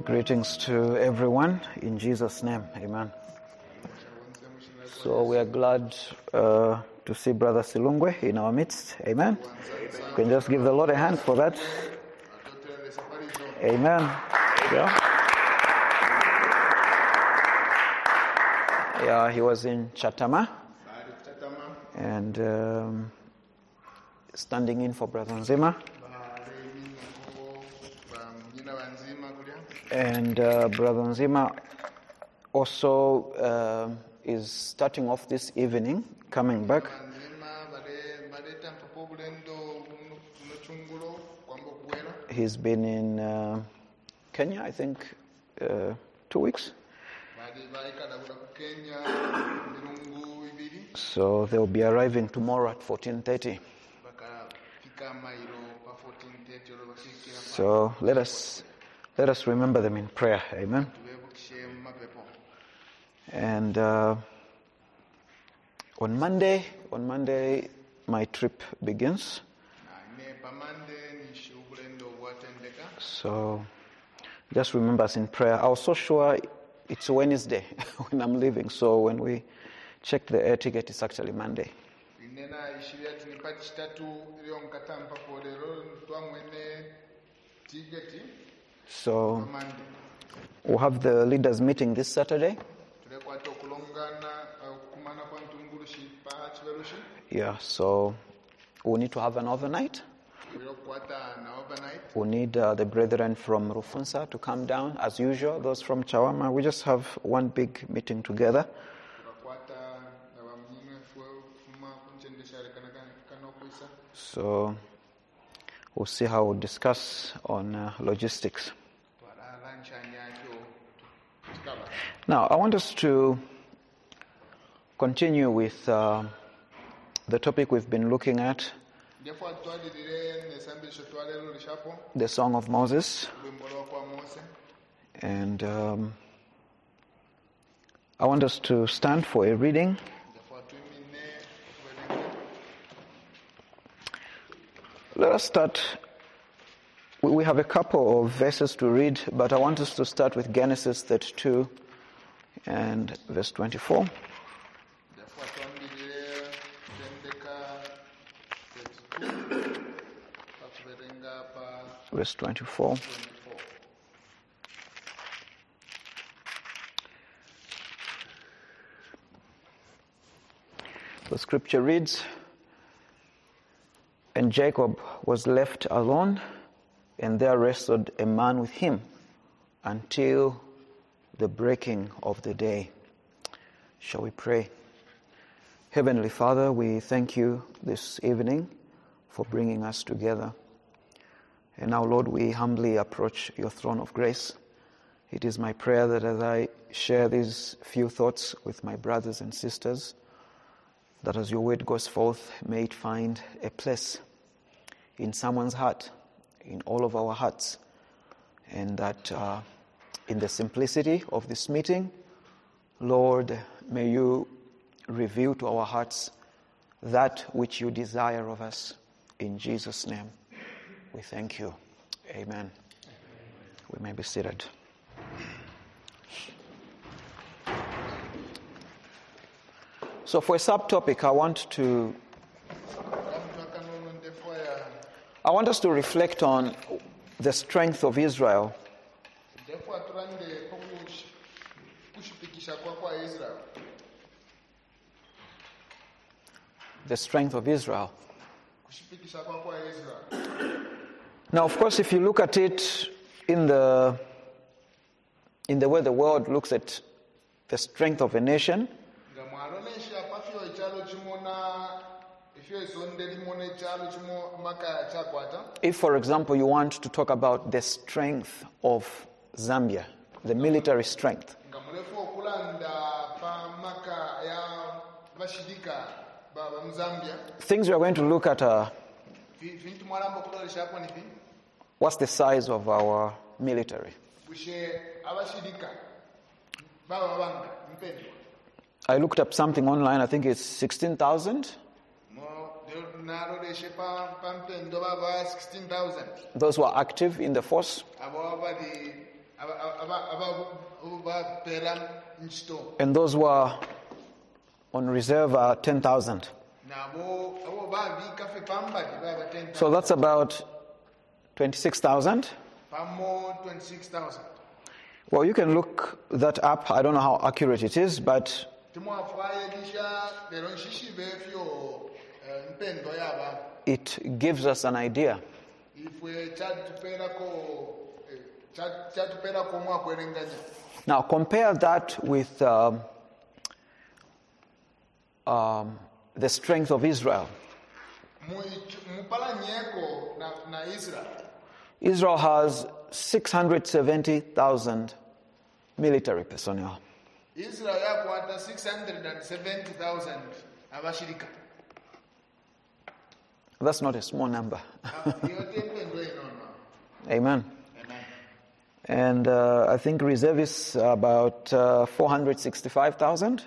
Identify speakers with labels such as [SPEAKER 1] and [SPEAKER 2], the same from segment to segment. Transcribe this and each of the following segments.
[SPEAKER 1] Greetings to everyone in Jesus' name. Amen. So we are glad to see Brother Silungwe in our midst. Amen. You can just give the Lord a hand for that. Amen. Yeah, he was in Chatama and standing in for Brother Nzima. And Brother Nzima also is starting off this evening, coming back. He's been in Kenya, I think, 2 weeks. So they'll be arriving tomorrow at 14:30. So let us remember them in prayer. Amen. And on Monday, my trip begins. So just remember us in prayer. I was so sure it's Wednesday when I'm leaving. So when we checked the air ticket, it's actually Monday. So we'll have the leaders meeting this Saturday. Yeah, so we need to have an overnight. We need the brethren from Rufunsa to come down as usual. Those from Chawama, we just have one big meeting together. So we'll see how we'll discuss on logistics. Now, I want us to continue with the topic we've been looking at, the Song of Moses. And I want us to stand for a reading. Let us start. We have a couple of verses to read, but I want us to start with Genesis 32 and verse 24. Verse 24. The scripture reads, "And Jacob was left alone, and there wrestled a man with him until the breaking of the day." Shall we pray? Heavenly Father, we thank you this evening for bringing us together. And now, Lord, we humbly approach your throne of grace. It is my prayer that as I share these few thoughts with my brothers and sisters, that as your word goes forth, may it find a place in someone's heart, in all of our hearts, and that in the simplicity of this meeting, Lord, may you reveal to our hearts that which you desire of us. In Jesus' name, we thank you. Amen. We may be seated. So for a subtopic, I want us to reflect on the strength of Israel. The strength of Israel. Now, of course, if you look at it in the way the world looks at the strength of a nation, if, for example, you want to talk about the strength of Zambia, the military strength, things we are going to look at are, what's the size of our military? I looked up something online, I think it's 16,000. Those who are active in the force. And those who are on reserve are 10,000. So that's about 26,000. Well, you can look that up. I don't know how accurate it is, but it gives us an idea. Now compare that with the strength of Israel. Israel has 670,000 military personnel.
[SPEAKER 2] Israel yakwata 670,000 abashirika.
[SPEAKER 1] That's not a small number.
[SPEAKER 2] Amen.
[SPEAKER 1] And I think reservists are about 465,000.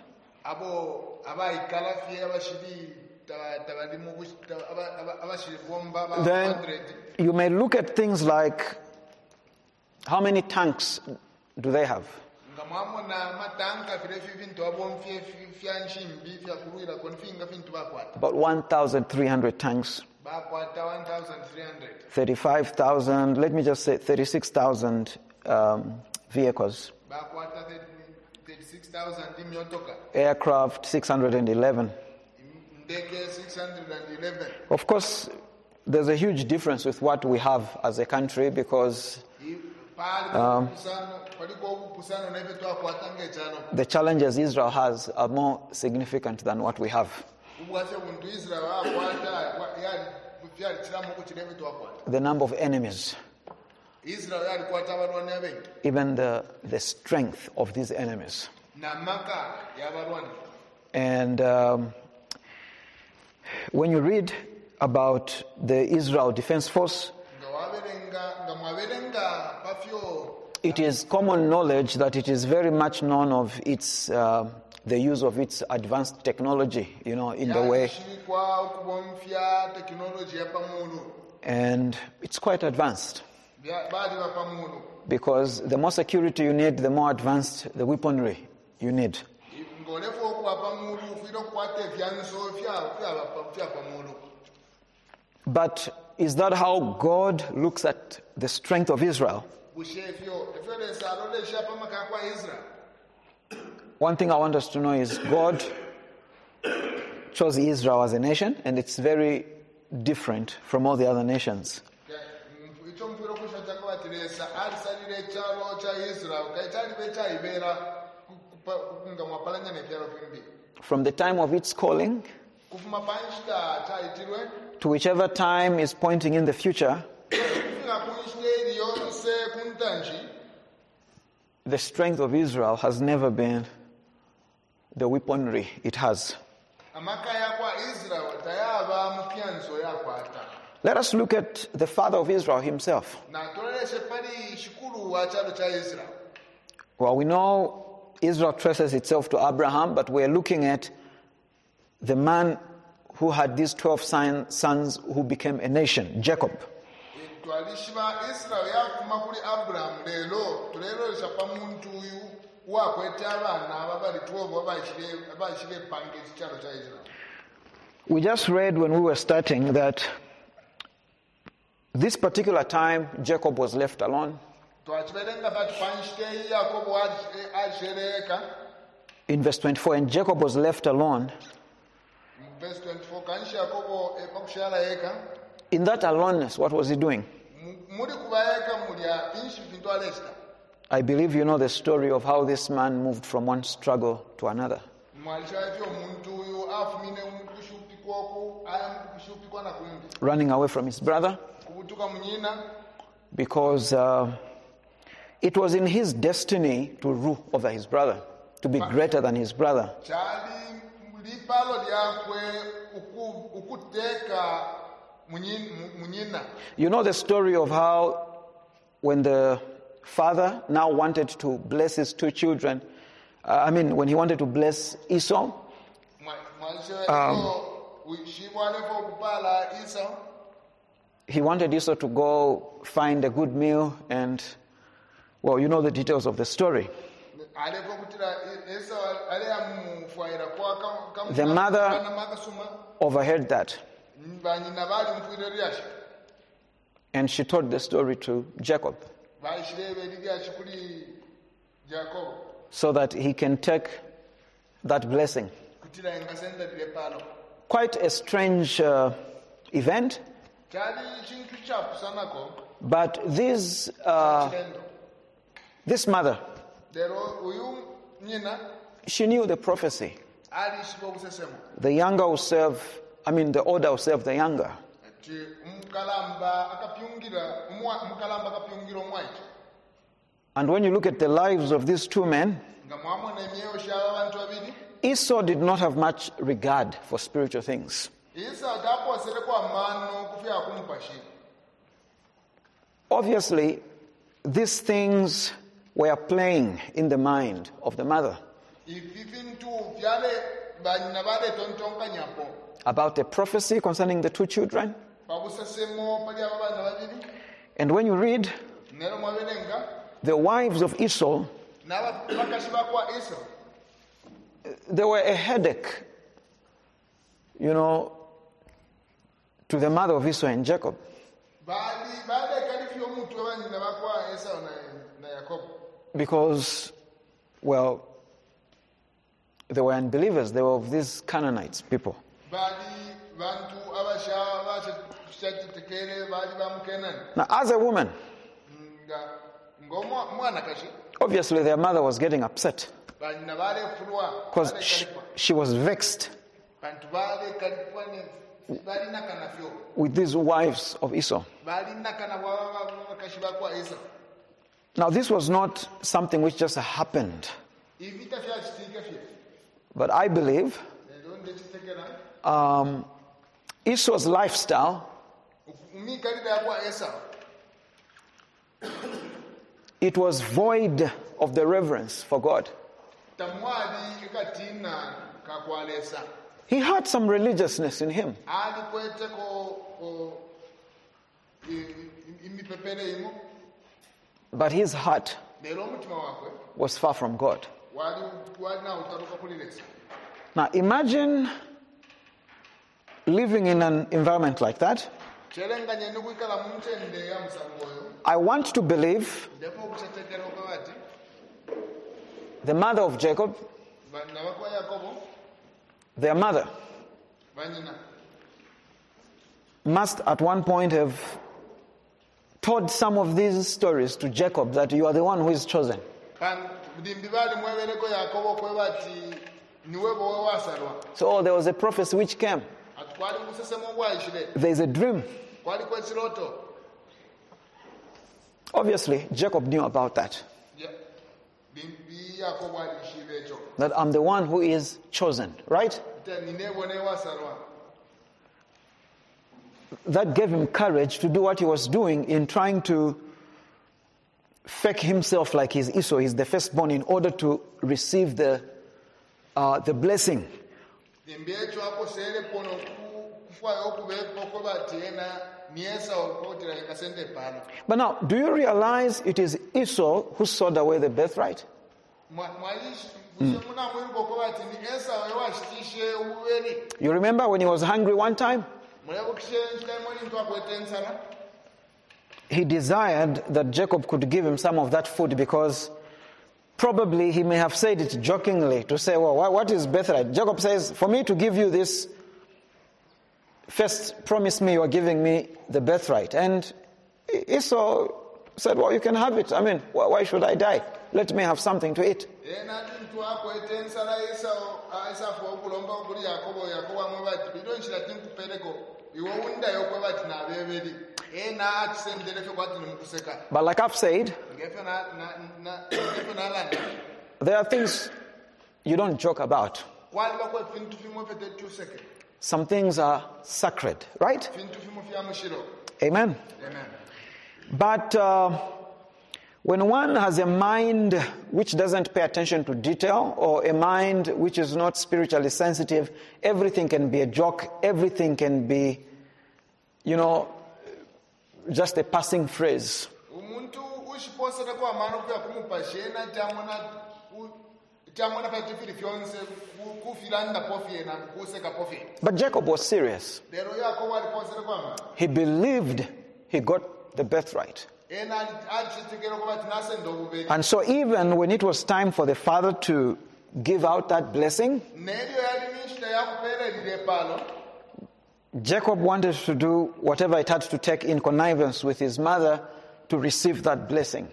[SPEAKER 1] Then you may look at things like how many tanks do they have? About 1,300 tanks. 35,000, let me just say 36,000 vehicles. Aircraft 611. Of course, there's a huge difference with what we have as a country because the challenges Israel has are more significant than what we have. The number of enemies, even the strength of these enemies. And when you read about the Israel Defense Force, it is common knowledge that it is very much known of its the use of its advanced technology, in the way. And it's quite advanced. Because the more security you need, the more advanced the weaponry you need. But is that how God looks at the strength of Israel? One thing I want us to know is God chose Israel as a nation, and it's very different from all the other nations. From the time of its calling to whichever time is pointing in the future, the strength of Israel has never been the weaponry it has. Let us look at the father of Israel himself. Well, we know Israel traces itself to Abraham, but we're looking at the man who had these 12 sons who became a nation, Jacob. We just read when we were starting that this particular time Jacob was left alone. In verse 24, and Jacob was left alone. In that aloneness, what was he doing? I believe you know the story of how this man moved from one struggle to another. Running away from his brother, because it was in his destiny to rule over his brother, to be greater than his brother. You know the story of how when the father now wanted to bless his two children, when he wanted to bless Esau, he wanted Esau to go find a good meal and Well, you know the details of the story.
[SPEAKER 2] aleko kutira Esau ale amufwaira kwa
[SPEAKER 1] The mother overheard that,
[SPEAKER 2] banyina bali mfwire lyasha
[SPEAKER 1] and she told the story to Jacob
[SPEAKER 2] bayishirebe lyasha kuli Jacob
[SPEAKER 1] so that he can take that blessing.
[SPEAKER 2] kutira engasenda dilepalo.
[SPEAKER 1] Quite a strange event,
[SPEAKER 2] Kyali chintu kyakusanako
[SPEAKER 1] but this mother,
[SPEAKER 2] lero uyu nyina
[SPEAKER 1] she knew the prophecy.
[SPEAKER 2] alishiba okusesema
[SPEAKER 1] The younger will serve, the older will serve the younger.
[SPEAKER 2] ti mukalamba akapyungira omwaito
[SPEAKER 1] And when you look at the lives of these two men,
[SPEAKER 2] nga mwamona emyeyo kyaba abantu babiri
[SPEAKER 1] Esau did not have much regard for spiritual things.
[SPEAKER 2] Esau taposereko amaano kufya kumpashe.
[SPEAKER 1] Obviously, these things were playing in the mind of the mother
[SPEAKER 2] Ibintu byale banyina bale tontonka nyapo
[SPEAKER 1] about the prophecy concerning the two children.
[SPEAKER 2] babusesemo pali abana babiri
[SPEAKER 1] And when you read
[SPEAKER 2] nero mwabelenga
[SPEAKER 1] the wives of Esau,
[SPEAKER 2] n'abakazi bakwa Esau
[SPEAKER 1] they were a headache, to the mother of Esau and Jacob.
[SPEAKER 2] bali kalifi omuntu abanyina bakwa Esau na Yakobo
[SPEAKER 1] Because, well, they were unbelievers. They were of these Canaanites people.
[SPEAKER 2] bali bantu abasha bakitekere bali bamukenani
[SPEAKER 1] Now, as a woman,
[SPEAKER 2] ngomwana kashi
[SPEAKER 1] obviously their mother was getting upset
[SPEAKER 2] banyina balefulwa
[SPEAKER 1] because she was vexed
[SPEAKER 2] bantu balekalipwa balinakana fyo
[SPEAKER 1] with these wives of Esau.
[SPEAKER 2] balinakana bakashi bakwa Esau.
[SPEAKER 1] Now, this was not something which just happened,
[SPEAKER 2] Ivita fya chitika fye
[SPEAKER 1] but I believe
[SPEAKER 2] ndonde chitekera
[SPEAKER 1] Esau's lifestyle
[SPEAKER 2] umikalida yakwa Esau
[SPEAKER 1] it was void of the reverence for God.
[SPEAKER 2] tamwali ikatina kakwalesa
[SPEAKER 1] He had some religiousness in him,
[SPEAKER 2] ali kweteko imipepele imo
[SPEAKER 1] but his heart
[SPEAKER 2] lero omutima wakwe
[SPEAKER 1] was far from God.
[SPEAKER 2] wali nawo utaruka kulilesa.
[SPEAKER 1] Now, imagine living in an environment like that.
[SPEAKER 2] Kyerenganye n'okwikala mu ntende ya musango oyo
[SPEAKER 1] I want to believe
[SPEAKER 2] ndefu okutetekera okabati
[SPEAKER 1] the mother of Jacob,
[SPEAKER 2] banyina bakwa Yakobo
[SPEAKER 1] their mother,
[SPEAKER 2] banyina
[SPEAKER 1] must at one point have told some of these stories to Jacob that you are the one who is chosen.
[SPEAKER 2] dimbi bali mwebereko Yakobo kwe bati niwe bowe wasalwa
[SPEAKER 1] So there was a prophecy which came.
[SPEAKER 2] ati kwali kusesema bwayishire
[SPEAKER 1] There is a dream.
[SPEAKER 2] kwali kwekiroto.
[SPEAKER 1] Obviously, Jacob knew about that.
[SPEAKER 2] Dimbi Yakobo alishire ekyo
[SPEAKER 1] That I'm the one who is chosen, right?
[SPEAKER 2] ninebone wasalwa.
[SPEAKER 1] That gave him courage to do what he was doing in trying to fake himself like he's Esau, he's the firstborn, in order to receive the blessing.
[SPEAKER 2] Dimbi ekyo akosere pono kufwayo okubeeko kwe bati ena niesa okotera ikasente pano.
[SPEAKER 1] But now, do you realize it is Esau who sold away the birthright? You remember when he was hungry one time? He desired that Jacob could give him some of that food because probably he may have said it jokingly to say, well, what is birthright? Jacob says, for me to give you this, first promise me you are giving me the birthright. And Esau said, well, you can have it. Why should I die? Let me have something to eat. But like I've said, there are things you don't joke about. Some things are sacred, right? Amen. But when one has a mind which doesn't pay attention to detail, or a mind which is not spiritually sensitive, everything can be a joke, everything can be, just a passing phrase.
[SPEAKER 2] uchiposera kwamano kuya kumupashena tamona patifiri fyonse kufilanda pofyena kuseka pofyena.
[SPEAKER 1] But Jacob was serious.
[SPEAKER 2] Lero yako waliposera kwamano.
[SPEAKER 1] He believed he got the birthright. And so even when it was time for the father to give out that blessing, Jacob wanted to do whatever it had to take in connivance with his mother to receive that blessing.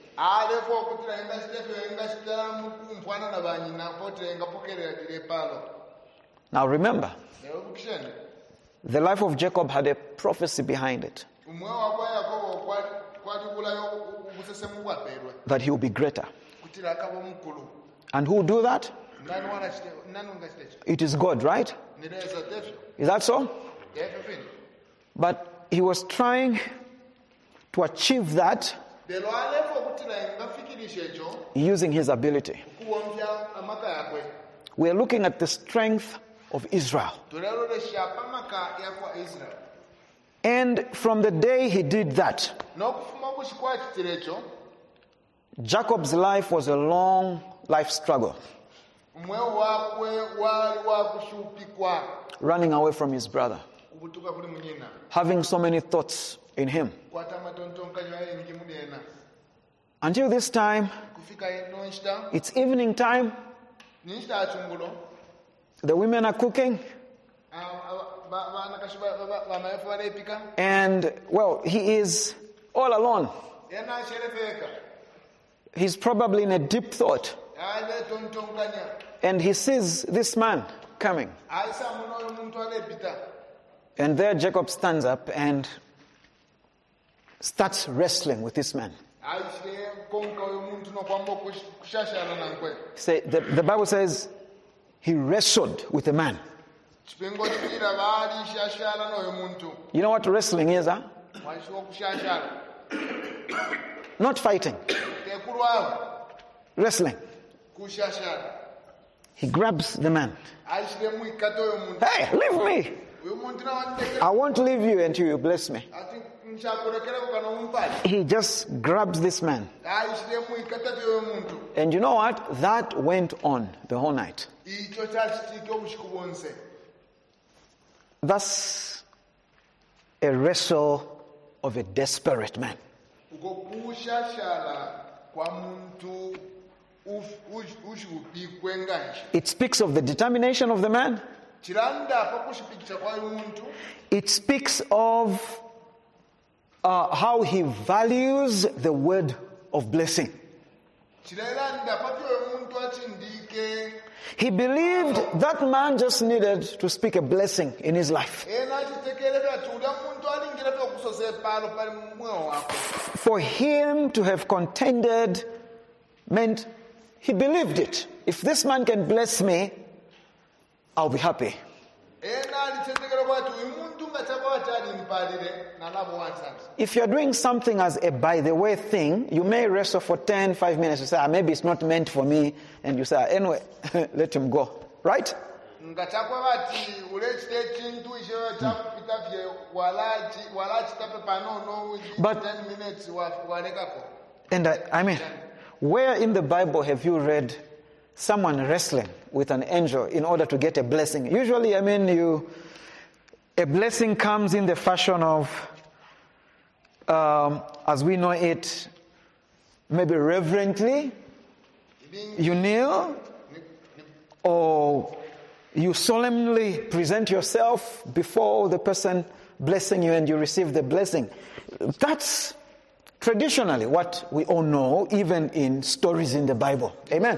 [SPEAKER 1] Now remember, the life of Jacob had a prophecy behind it, that he will be greater. And who will do that? It is God, right? Is that so? But he was trying to achieve that using his ability. We are looking at the strength of Israel. And from the day he did that, Jacob's life was a long life struggle, running away from his brother, having so many thoughts in him. Until this time, it's evening time, the women are cooking, and well, he is all alone. He's probably in a deep thought, and he sees this man coming. And there Jacob stands up and starts wrestling with this man. Say, the Bible says he wrestled with the man. You know what wrestling is, huh? Not fighting. Wrestling. He grabs the man. Hey, leave me. I won't leave you until you bless me. He just grabs this man. And you know what? That went on the whole night. That's a wrestle of a desperate man. It speaks of the determination of the man. It speaks of how he values the word of blessing. He believed that man just needed to speak a blessing in his life. For him to have contended meant he believed it. If this man can bless me, I'll be happy. If you're doing something as a by the way thing, you may wrestle for 5 minutes. You say, maybe it's not meant for me. And you say, anyway, let him go. Right? But, and I mean, where in the Bible have you read someone wrestling with an angel in order to get a blessing? Usually, I mean, a blessing comes in the fashion of, as we know it, maybe reverently, you kneel, or you solemnly present yourself before the person blessing you and you receive the blessing. That's traditionally what we all know, even in stories in the Bible. Amen.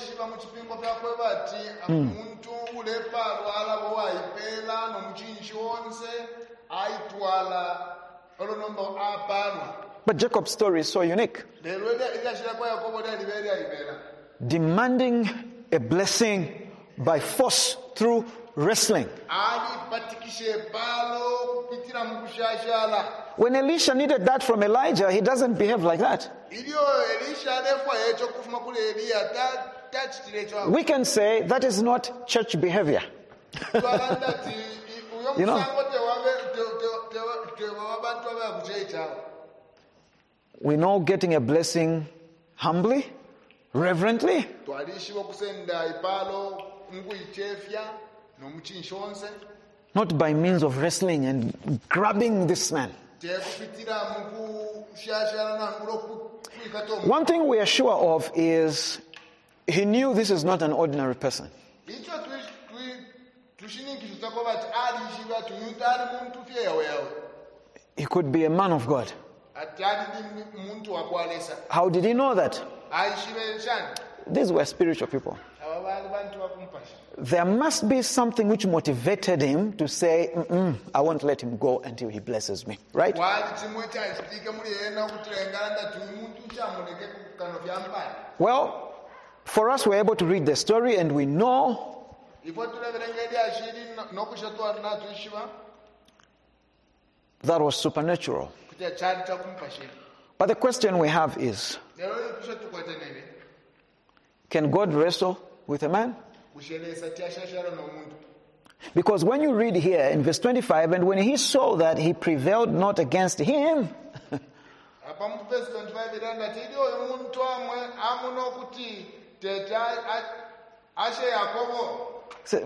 [SPEAKER 1] But Jacob's story is so unique. Demanding a blessing by force through wrestling. When Elisha needed that from Elijah, he doesn't behave like that. We can say that is not church behavior. You know? We know getting a blessing humbly, reverently.
[SPEAKER 2] twalishiwa kusenda ipalo nguichefya nomuchinshonse
[SPEAKER 1] Not by means of wrestling and grabbing this man.
[SPEAKER 2] tekupitira mukushashana nangulo kuikatomo.
[SPEAKER 1] One thing we are sure of is he knew this is not an ordinary person.
[SPEAKER 2] icho tushiningisho chako vati alishiva tuyuta ali muntu fye yawe yawe
[SPEAKER 1] He could be a man of God.
[SPEAKER 2] ati ali ndi muntu wakwalesa
[SPEAKER 1] How did he know that?
[SPEAKER 2] aishive shani
[SPEAKER 1] These were spiritual people.
[SPEAKER 2] ava vali vantu vakumpasha.
[SPEAKER 1] There must be something which motivated him to say, I won't let him go until he blesses me. Right?
[SPEAKER 2] wali chimwe chaitika muli ena kuti engalanda tuyu muntu chamuleke kukano vyampani.
[SPEAKER 1] Well, for us, we're able to read the story and we know
[SPEAKER 2] Ifo tuleverengeli ashiri nokushatwa natu ishiva
[SPEAKER 1] that was supernatural.
[SPEAKER 2] kuti achali chakumpasha.
[SPEAKER 1] But the question we have is,
[SPEAKER 2] lero kushatukwatenele
[SPEAKER 1] can God wrestle with a man?
[SPEAKER 2] kushelesa tiashashara nomuntu.
[SPEAKER 1] Because when you read here in verse 25, and when he saw that he prevailed not against him,
[SPEAKER 2] apa mu verse 25 iranda tidi oyo muntu amwe amuno kuti tete ashe Yakobo
[SPEAKER 1] say,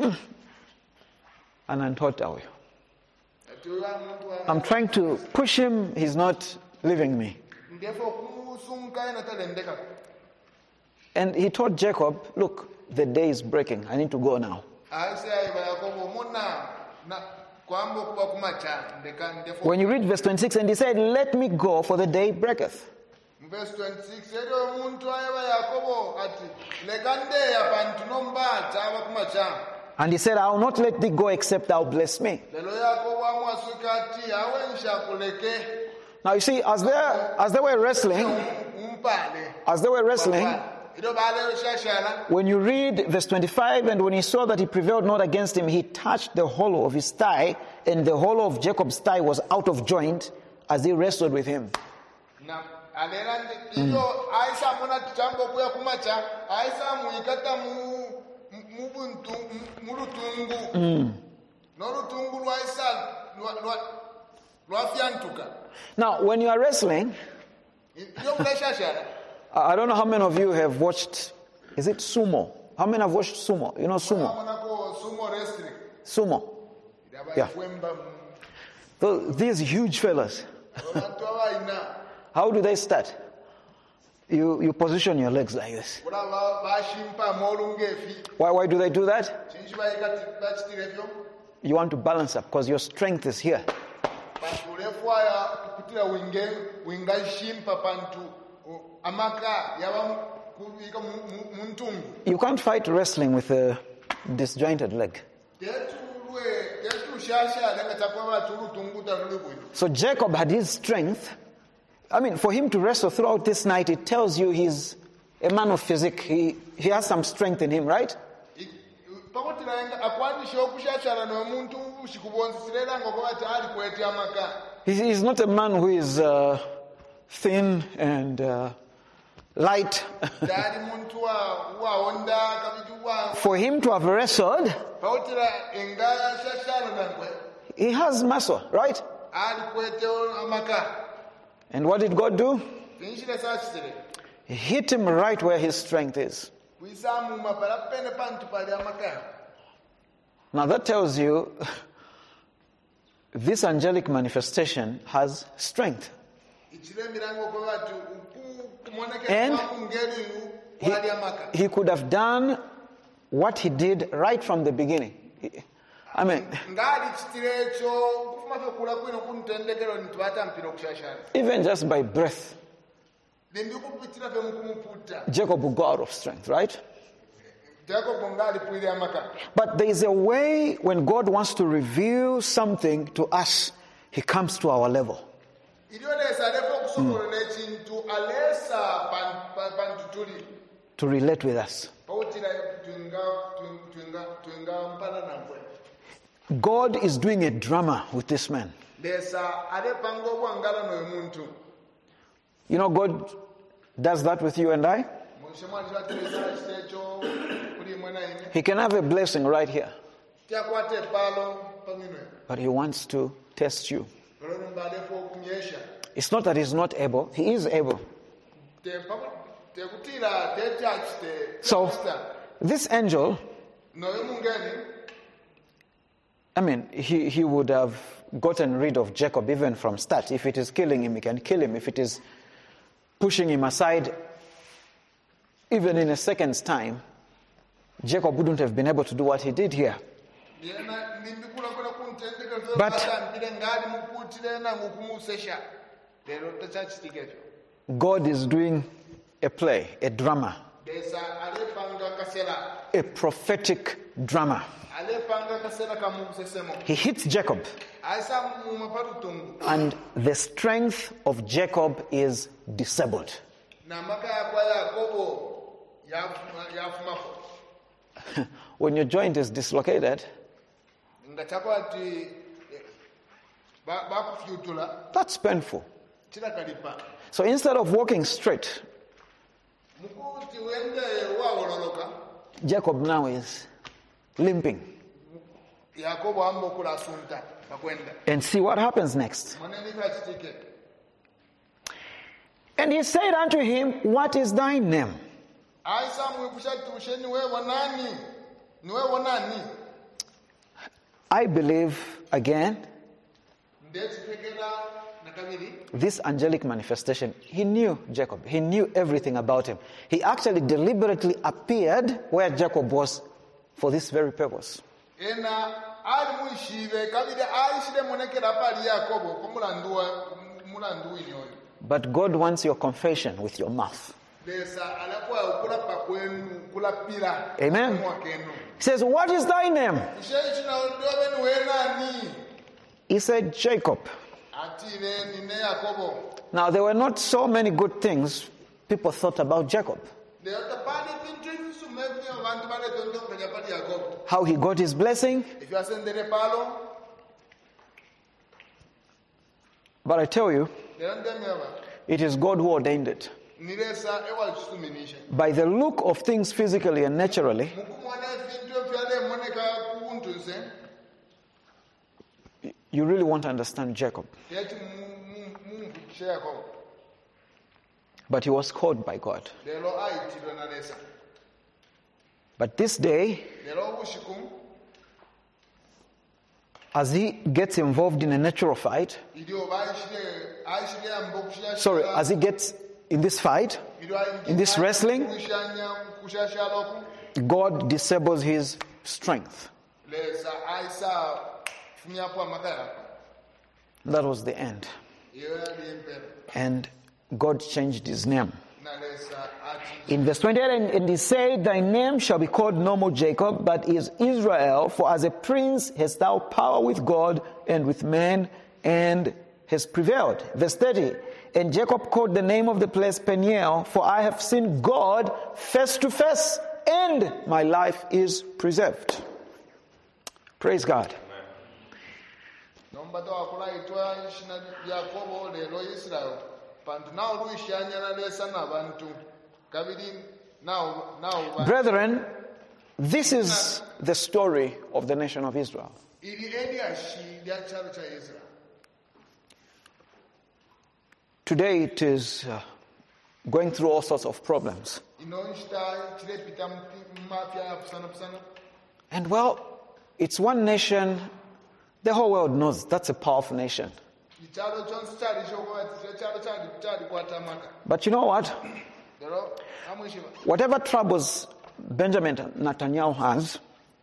[SPEAKER 1] anantota huyo.
[SPEAKER 2] ati oyo muntu
[SPEAKER 1] I'm trying to push him, he's not leaving me.
[SPEAKER 2] ndefo kumusunga ena talendeka.
[SPEAKER 1] And he told Jacob, look, the day is breaking. I need to go now.
[SPEAKER 2] aise aiva Yakobo muna na kwambo kuba kumacha ndeka ndefo.
[SPEAKER 1] When you read verse 26, and he said, let me go, for the day breaketh.
[SPEAKER 2] Verse 26 edo muntu aiva Yakobo ati lekandeya pantu nombata ava kumacha.
[SPEAKER 1] And he said, I will not let thee go except thou bless me.
[SPEAKER 2] lelo Yakobo amwasuka ati awensha kuleke
[SPEAKER 1] Now you see, as they were wrestling,
[SPEAKER 2] umpale.
[SPEAKER 1] when you read verse 25, and when he saw that he prevailed not against him, he touched the hollow of his thigh, and the hollow of Jacob's thigh was out of joint as he wrestled with him.
[SPEAKER 2] Na alera iyo aisa mona tichambo kuya kumacha aisa muikata mubuntu mulutungu norutungu lwaisa lwafyantuka.
[SPEAKER 1] Now, when you are wrestling,
[SPEAKER 2] iyo mulashashara
[SPEAKER 1] I don't know how many of you have watched, is it sumo? How many have watched sumo? You know sumo?
[SPEAKER 2] amonako sumo wrestling
[SPEAKER 1] Sumo. Yeah. So these huge fellas,
[SPEAKER 2] abantu abaina
[SPEAKER 1] how do they start? You position your legs like this.
[SPEAKER 2] kulava bashimpa molungefi
[SPEAKER 1] Why do they do that?
[SPEAKER 2] chinji baikatirevyo
[SPEAKER 1] You want to balance up because your strength is here.
[SPEAKER 2] pakulefwaya kutira winga shimpa pantu amaka yaba kubika muntungu.
[SPEAKER 1] You can't fight wrestling with a disjointed leg. So Jacob had his strength. I mean, for him to wrestle throughout this night, it tells you he's a man of physique. He has some strength in him, right? He's not a man who is thin and light. For him to have wrestled, he has muscle, right? And what did God do? He hit him right where his strength is. Now that tells you this angelic manifestation has strength. And he could have done what he did right from the beginning. I mean, even just by breath, Jacob will go out of strength, right? But there is a way when God wants to reveal something to us, he comes to our level. To relate with us. God is doing a drama with this man. You know, God does that with you and I. He can have a blessing right here, but he wants to test you. It's not that he's not able. He is able. So, this angel, I mean, he would have gotten rid of Jacob even from start. If it is killing him, he can kill him. If it is pushing him aside, even in a second's time, Jacob wouldn't have been able to do what he did here. But God is doing a play, a drama, a prophetic drama. He hits Jacob, and the strength of Jacob is disabled. When your joint is dislocated, that's painful. So instead of walking straight, Jacob now is limping. And see what happens next. And he said unto him, what is thy name? I believe, again, this angelic manifestation, he knew Jacob. He knew everything about him. He actually deliberately appeared where Jacob was for this very purpose. But God wants your confession with your mouth. Amen. He says, what is thy name? He said, Jacob. Now, there were not so many good things people thought about Jacob. How he got his blessing. But I tell you, it is God who ordained it. By the look of things physically and naturally, you really want to understand Jacob. But he was called by God. But this day, as he gets involved in a natural fight, as he gets in this fight, in this wrestling, God disables his strength. That was the end. And God changed his name. In verse 28, and he said, thy name shall be called no more Jacob, but is Israel, for as a prince hast thou power with God and with men, and has prevailed. Verse 30, and Jacob called the name of the place Peniel, for I have seen God face to face, and my life is preserved. Praise God. Brethren, this is the story of the nation of Israel. Today it is going through all sorts of problems. And well, it's one nation, the whole world knows that's a powerful nation. But you know what? Whatever troubles Benjamin Netanyahu has,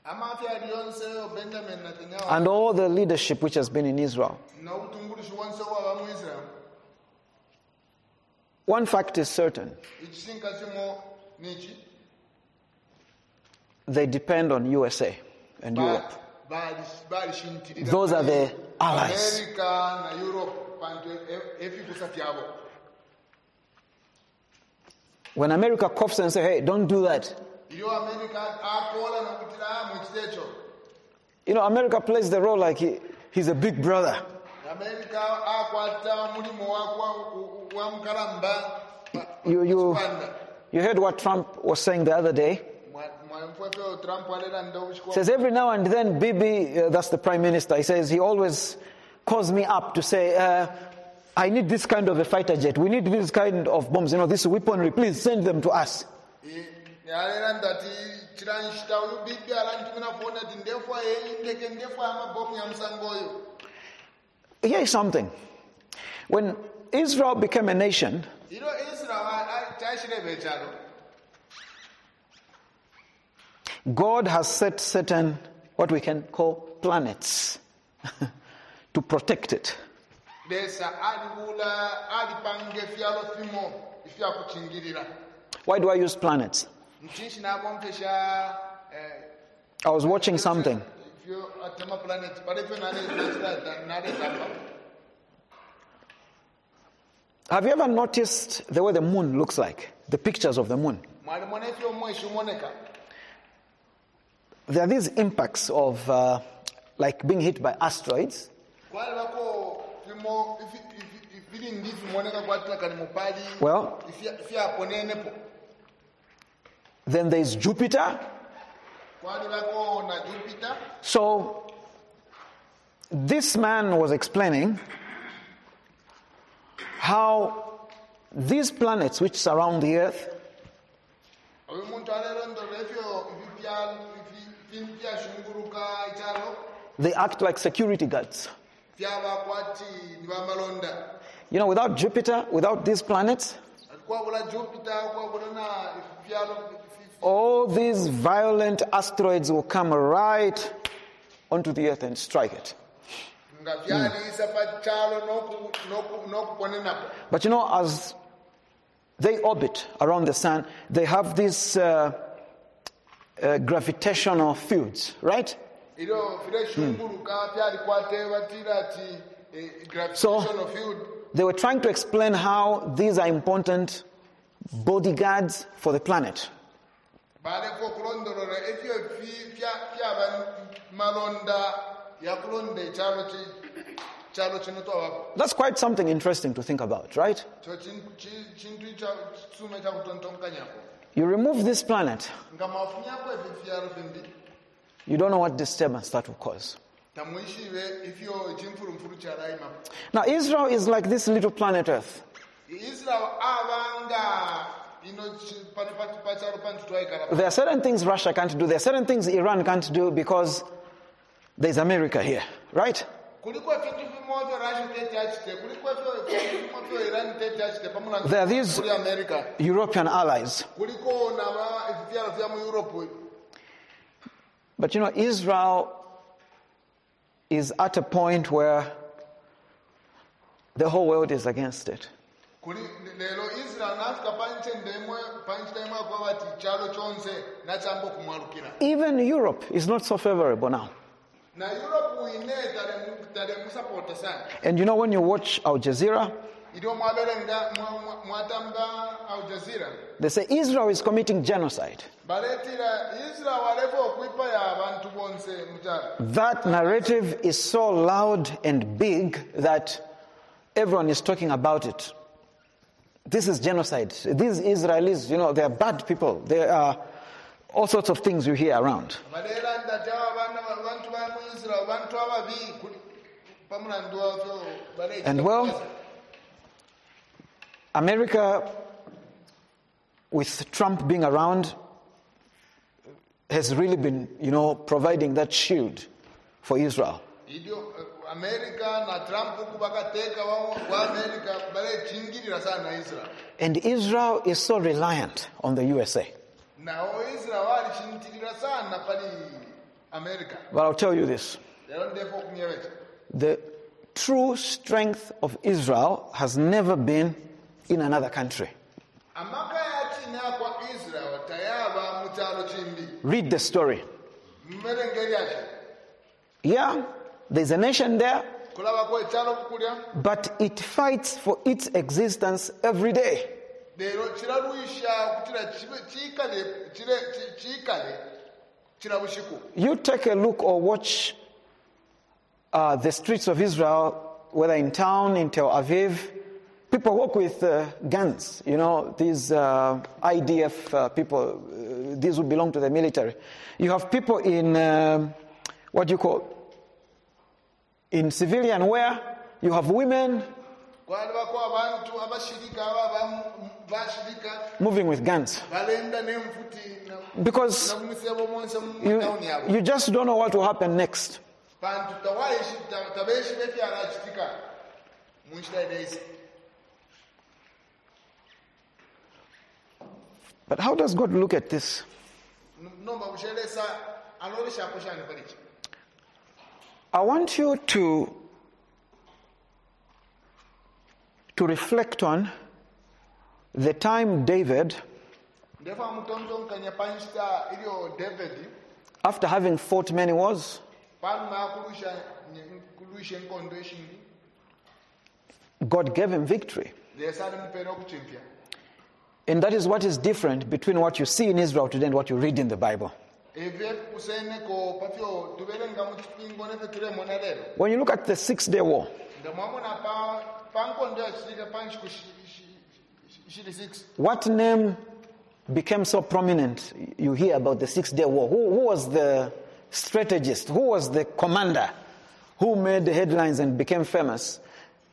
[SPEAKER 1] and all the leadership which has been in Israel, one fact is certain. They depend on USA and Europe. Those are the allies. When America coughs and says, hey, don't do that. You know, America plays the role like he's a big brother. You heard what Trump was saying the other day? Says every now and then, Bibi, that's the prime minister, he says he always calls me up to say, I need this kind of a fighter jet. We need this kind of bombs. This weaponry. Please send them to us.
[SPEAKER 2] yalera ndati chiranshita uyu bibi arantumina kuona kuti ndefa ndeke ndefa yamabomu ya musangoyo.
[SPEAKER 1] Here's something. When Israel became a nation, God has set certain, what we can call planets to protect it. Why do I use planets? I was watching something. Have you ever noticed the way the moon looks like? The pictures of the moon. There are these impacts of like being hit by asteroids. Well, then there's Jupiter. So this man was explaining how these planets which surround the earth, they act like security guards. Without Jupiter, without these planets, all these violent asteroids will come right onto the earth and strike it. But as they orbit around the sun, they have these gravitational fields, right? So they were trying to explain how these are important bodyguards for the planet. That's quite something interesting to think about, right? You remove this planet, you don't know what disturbance that will cause. Now Israel is like this little planet Earth. There are certain things Russia can't do. There are certain things Iran can't do because there's America here, right? There are these European allies. But Israel is at a point where the whole world is against it. Even Europe is not so favorable now. And when you watch Al Jazeera, they say Israel is committing genocide. That narrative is so loud and big that everyone is talking about it. This is genocide. These Israelis, they are bad people. There are all sorts of things you hear around. And America, with Trump being around, has really been, providing that shield for Israel. And Israel is so reliant on the USA. But I'll tell you this. The true strength of Israel has never been in another country. Read the story. Yeah, there's a nation there, but it fights for its existence every day. You take a look or watch the streets of Israel, whether in town, in Tel Aviv. People walk with guns, these IDF people, these would belong to the military. You have people in, in civilian wear. You have women
[SPEAKER 2] kwalibako abantu abashirika aba bashirika
[SPEAKER 1] moving with guns.
[SPEAKER 2] balenda nemfuti
[SPEAKER 1] Because
[SPEAKER 2] nakumisebo monse mu town yabo.
[SPEAKER 1] you just don't know what will happen next.
[SPEAKER 2] Bantu tawaishi tabeshi beki arachitika munshida days.
[SPEAKER 1] But how does God look at this?
[SPEAKER 2] Nomba kushelesa alolisha koshani palichi.
[SPEAKER 1] I want you to reflect on the time David,
[SPEAKER 2] Ndefa mutonto nkanya panshita ilio David
[SPEAKER 1] after having fought many wars,
[SPEAKER 2] palma kulusha nkondo eshingi
[SPEAKER 1] God gave him victory.
[SPEAKER 2] lesali mpeno kuchimpia.
[SPEAKER 1] And that is what is different between what you see in Israel today and what you read in the Bible.
[SPEAKER 2] Eve kusene ko papio tubelenga mutipingo nefe tule monalelo.
[SPEAKER 1] When you look at the 6-day war,
[SPEAKER 2] Ndamwamona pa nkondo yashirika panshi kushiri 6.
[SPEAKER 1] what name became so prominent? You hear about the 6-day war. Who was the strategist? Who was the commander who made the headlines and became famous?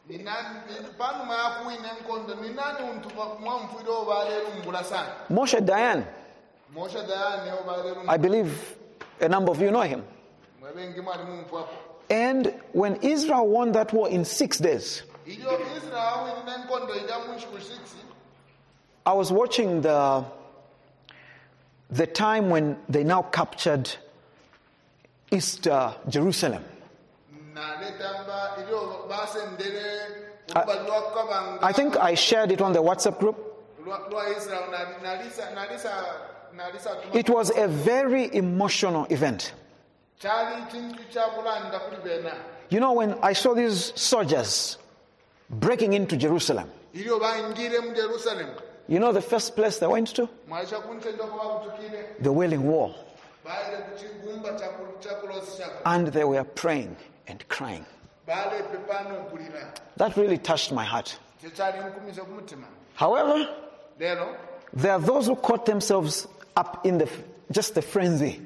[SPEAKER 1] Moshe Dayan. I believe a number of you know him. And when Israel won that war in 6 days, I was watching the time when they now captured East Jerusalem. I think I shared it on the WhatsApp group. It was a very emotional event. You know, when I saw these soldiers breaking into Jerusalem, you know the first place they went to? The Wailing Wall. And they were praying and crying. That really touched my heart. However, there are those who caught themselves up in just the frenzy.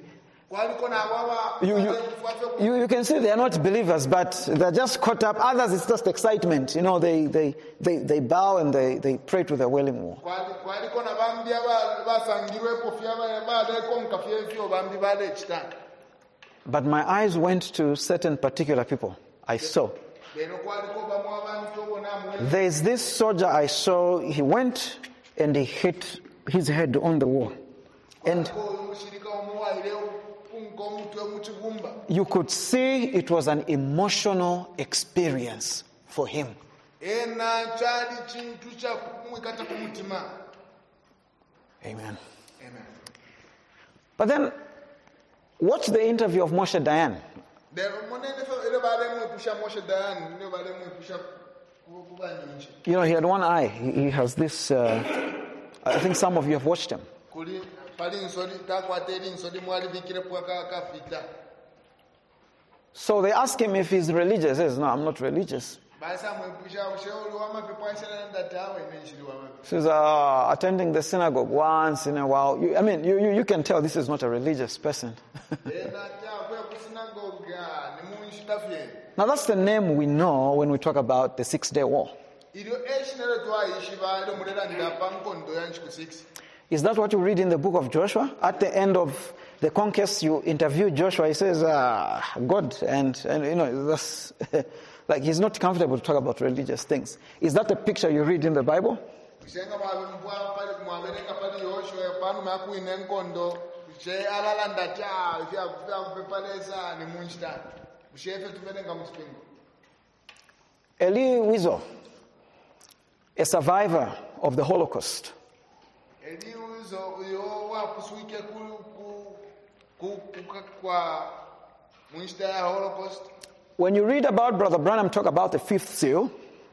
[SPEAKER 1] You can see they are not believers, but they're just caught up. Others, it's just excitement. You know, they bow and they pray to the Wailing Wall. But my eyes went to certain particular people I saw. There's this soldier I saw, he went and he hit his head on the wall. And you could see it was an emotional experience for him. Amen. But then, watch the interview of Moshe Dayan. You know, he had one eye. He has this, I think some of you have watched him. So they ask him if he's religious. He says, no, I'm not religious. He says, attending the synagogue once in a while. You can tell this is not a religious person. Now that's the name we know when we talk about the 6-day war. Is that what you read in the book of Joshua? At the end of the conquest, you interview Joshua. He says, God, and you know, that's like he's not comfortable to talk about religious things. Is that the picture you read in the Bible? Elie Wiesel, a survivor of the Holocaust. When you read about Brother Branham talk about the fifth seal,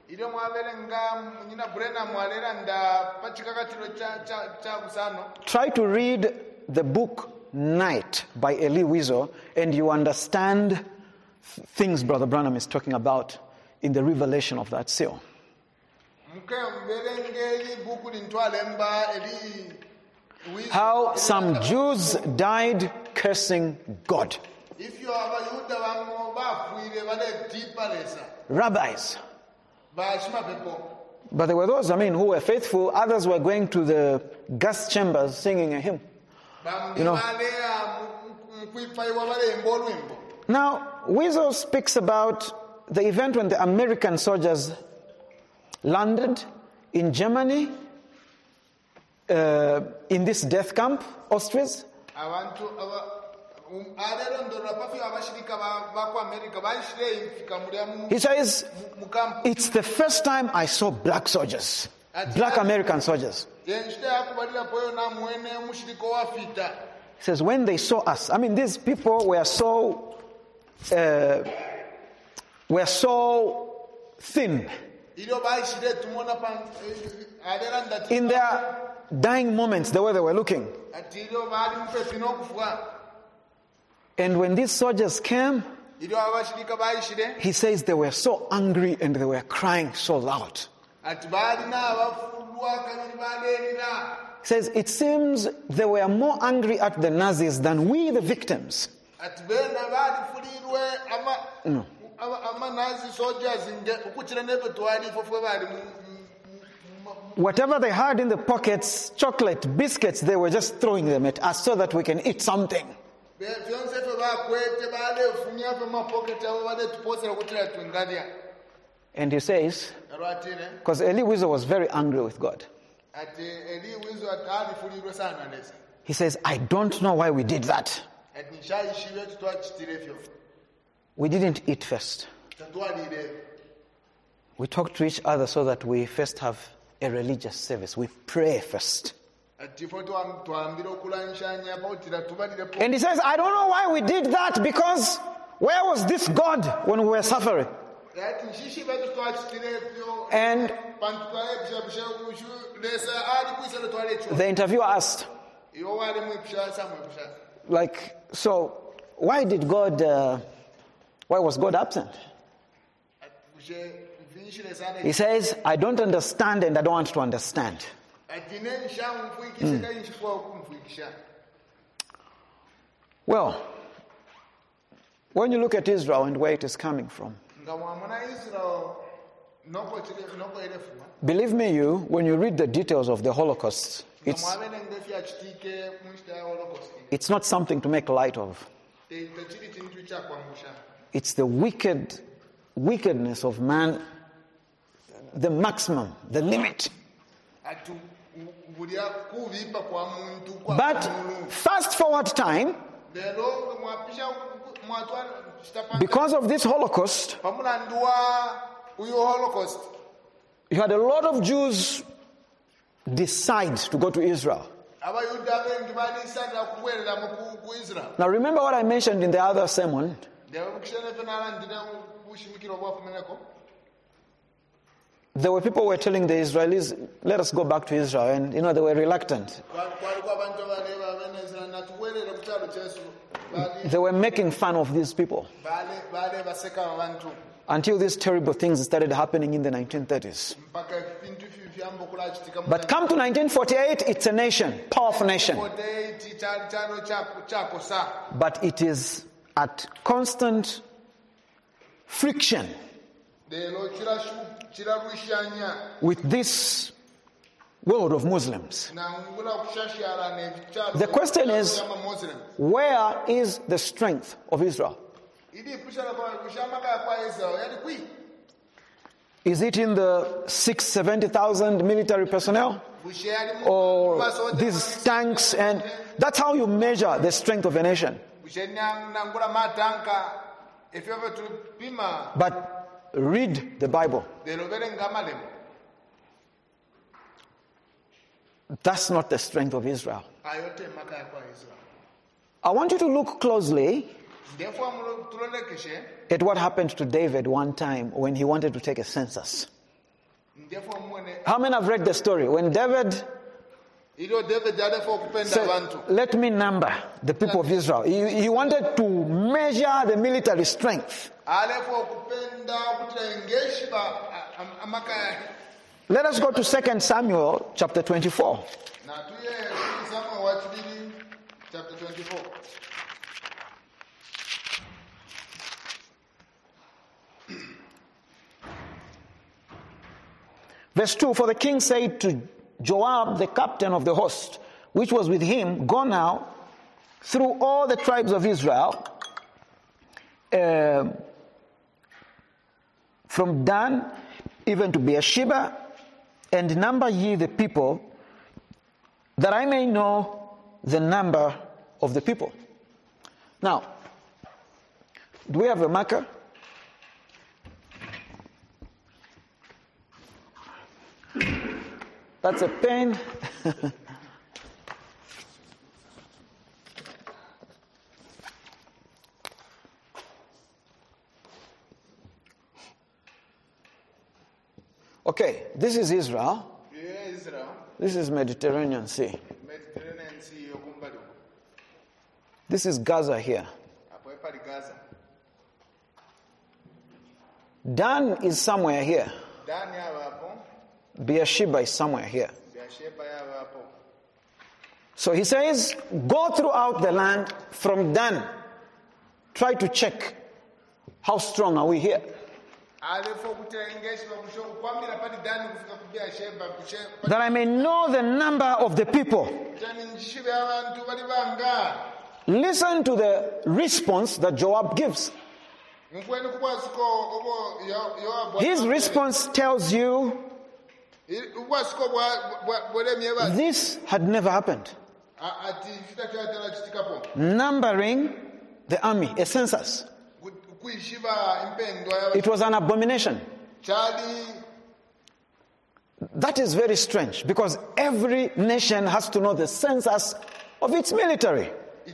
[SPEAKER 1] try to read the book Night by Elie Wiesel and you understand things Brother Branham is talking about in the revelation of that seal. How some Jews died cursing God. Rabbis
[SPEAKER 2] bachimapepo.
[SPEAKER 1] But there were those, who were faithful. Others were going to the gas chambers singing a hymn. You know. Now, Weasel speaks about the event when the American soldiers landed in Germany, in this death camp, Auschwitz. He says, it's the first time I saw black soldiers, black American soldiers. He says, when they saw us, these people were so thin. In their dying moments, the way they were looking. And when these soldiers came, he says they were so angry and they were crying so loud. He says it seems they were more angry at the Nazis than we, the victims. No. Whatever they had in the pockets, chocolate, biscuits, they were just throwing them at us so that we can eat something. And he says, because Elie Wiesel was very angry with God. He says, I don't know why we did that. We didn't eat first. We talked to each other so that we first have a religious service. We pray first. And he says, I don't know why we did that, because where was this God when we were suffering? And the interviewer asked, so why was God absent? He says, I don't understand and I don't want to understand. Well, when you look at Israel and where it is coming from, believe me, when you read the details of the Holocaust, it's not something to make light of. It's the wickedness of man, the maximum, the limit. But fast forward time, because of this Holocaust, you had a lot of Jews decide to go to Israel. Now remember what I mentioned in the other sermon. There were people who were telling the Israelis, let us go back to Israel, and they were reluctant. They were making fun of these people until these terrible things started happening in the 1930s. But come to 1948, it's a nation, powerful nation. But it is at constant friction with this world of Muslims. The question is, where is the strength of Israel? Is it in the 670,000 military personnel? Or these tanks? And that's how you measure the strength of a nation. But read the Bible. That's not the strength of Israel. I want you to look closely at what happened to David one time when he wanted to take a census. How many have read the story? When David said, let me number the people of Israel. He wanted to measure the military strength. Let us go to 2 Samuel chapter 24.
[SPEAKER 2] Chapter 24.
[SPEAKER 1] Verse 2, for the king said to Joab, the captain of the host, which was with him, go now through all the tribes of Israel, from Dan even to Beersheba, and number ye the people, that I may know the number of the people. Now, do we have a marker? That's a pen. Okay, this is Israel.
[SPEAKER 2] Yeah, Israel.
[SPEAKER 1] This is Mediterranean Sea.
[SPEAKER 2] Mediterranean Sea yokumbali.
[SPEAKER 1] This is Gaza here.
[SPEAKER 2] Apo epali Gaza.
[SPEAKER 1] Dan is somewhere here.
[SPEAKER 2] Dan yabapo.
[SPEAKER 1] Beersheba is somewhere here.
[SPEAKER 2] Beersheba yabapo.
[SPEAKER 1] So he says, go throughout the land from Dan. Try to check how strong are we here. That I may know the number of the people. Listen to the response that Joab gives. His response tells you this had never happened. Numbering the army, a census. It was an abomination. That is very strange because every nation has to know the census of its military.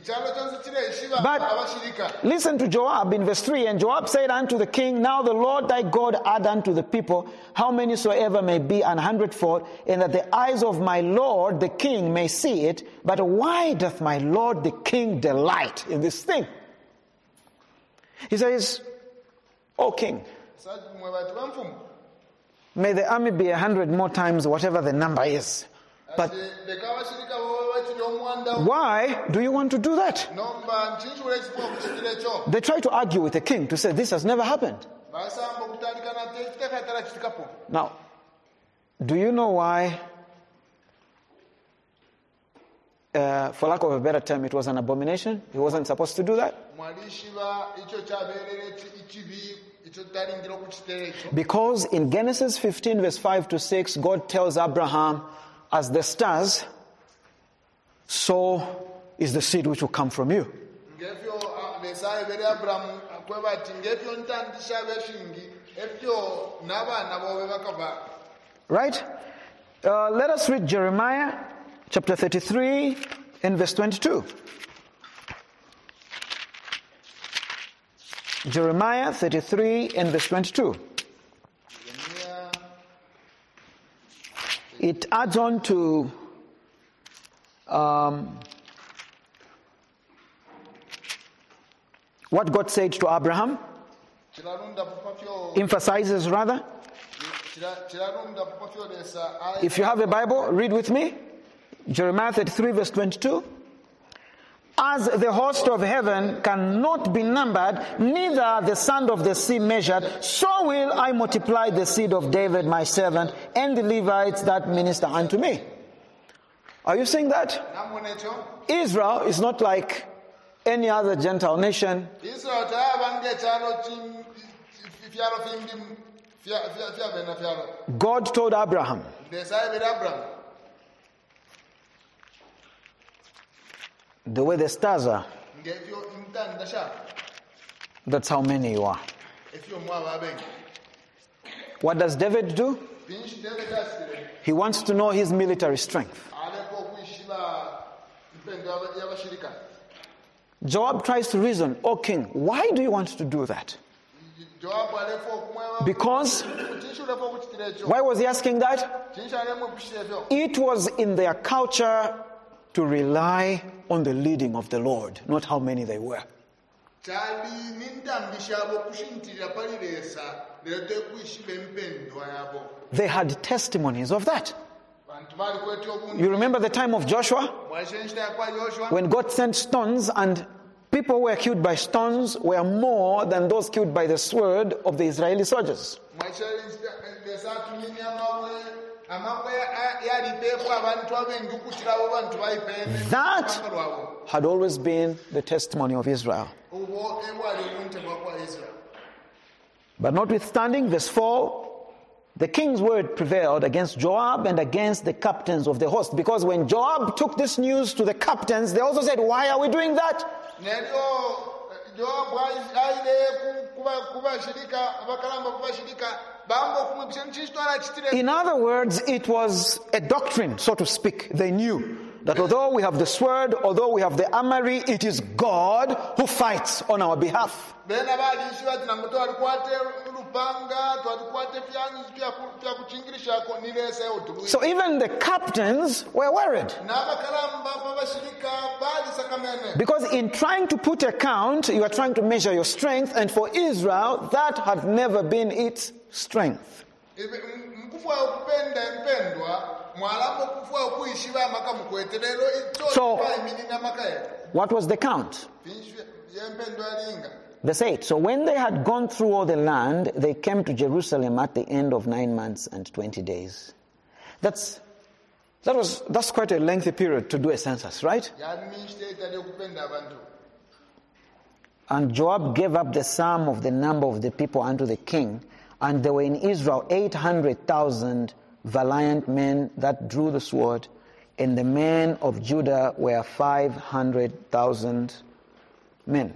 [SPEAKER 1] But listen to Joab in verse 3. And Joab said unto the king, now the Lord thy God add unto the people how many soever may be 100fold, and that the eyes of my Lord the king may see it. But why doth my Lord the king delight in this thing? He says, O king, may the army be 100 more times whatever the number is. But why do you want to do that? They try to argue with the king to say this has never happened. Now, do you know why, for lack of a better term, it was an abomination? He wasn't supposed to do that? Because in Genesis 15 verse 5 to 6, God tells Abraham, as the stars, so is the seed which will come from you. Right? Let us read Jeremiah chapter 33 and verse 22. Jeremiah 33 and verse 22. It adds on to what God said to Abraham, emphasizes rather. If you have a Bible, read with me. Jeremiah 33 verse 22. As the host of heaven cannot be numbered, neither the sand of the sea measured, so will I multiply the seed of David my servant and the Levites that minister unto me. Are you seeing that? Israel is not like any other Gentile nation. God told Abraham, the way the stars are, that's how many you are. What does David do? He wants to know his military strength. Joab tries to reason, O king, why do you want to do that? Because, why was he asking that? It was in their culture to rely on the leading of the Lord, not how many they were. They had testimonies of that. You remember the time of Joshua? When God sent stones and people were killed by stones were more than those killed by the sword of the Israeli soldiers. That had always been the testimony of Israel. But notwithstanding, verse 4, the king's word prevailed against Joab and against the captains of the host. Because when Joab took this news to the captains, they also said, why are we doing that? In other words, it was a doctrine, so to speak. They knew that although we have the sword, although we have the armory, it is God who fights on our behalf. So even the captains were worried. Because in trying to put a count, you are trying to measure your strength, and for Israel, that had never been its strength. So, what was the count? Verse 8. So when they had gone through all the land, they came to Jerusalem at the end of 9 months and 20 days. That's quite a lengthy period to do a census, right? And Joab gave up the sum of the number of the people unto the king, and there were in Israel 800,000 valiant men that drew the sword, and the men of Judah were 500,000 men.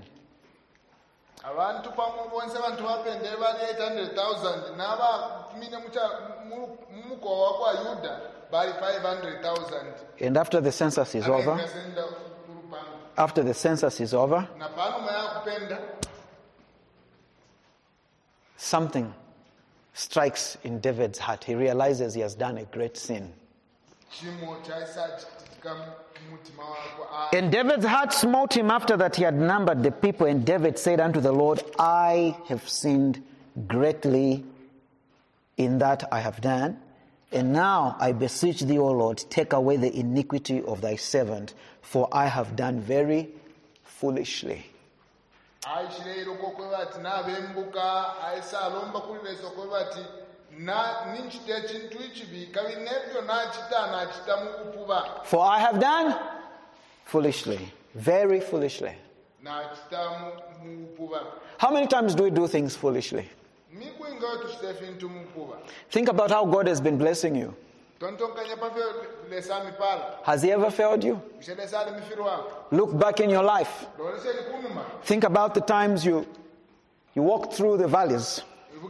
[SPEAKER 1] And after the census is over, something strikes in David's heart. He realizes he has done a great sin. And David's heart smote him after that he had numbered the people. And David said unto the Lord, I have sinned greatly in that I have done. And now I beseech thee, O Lord, take away the iniquity of thy servant, for I have done very foolishly. For I have done foolishly, very foolishly. How many times do we do things foolishly? Think about how God has been blessing you. Has He ever failed you? Look back in your life. Think about the times you walked through the valleys.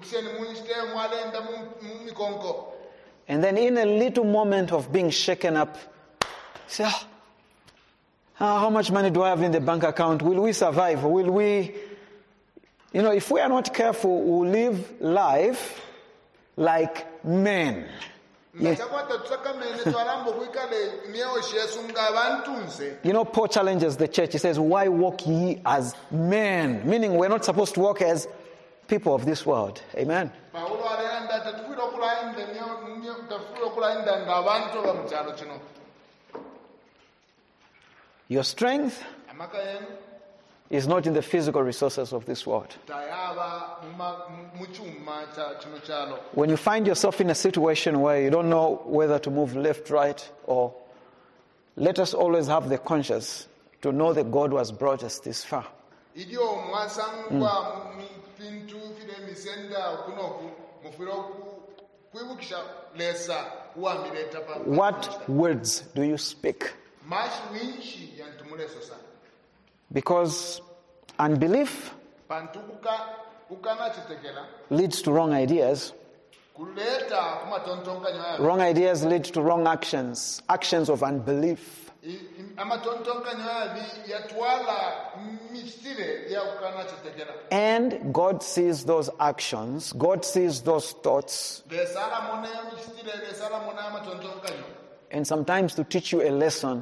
[SPEAKER 1] And then in a little moment of being shaken up, say, how much money do I have in the bank account? Will we survive? Will we... if we are not careful, we'll live life like men. Paul challenges the church. He says, why walk ye as men? Meaning we're not supposed to walk as people of this world. Amen. Your strength is not in the physical resources of this world. When you find yourself in a situation where you don't know whether to move left, right, or let us always have the conscience to know that God has brought us this far. What words do you speak? Because unbelief leads to wrong ideas. Wrong ideas lead to wrong actions. Actions of unbelief. And God sees those actions. God sees those thoughts. And sometimes to teach you a lesson,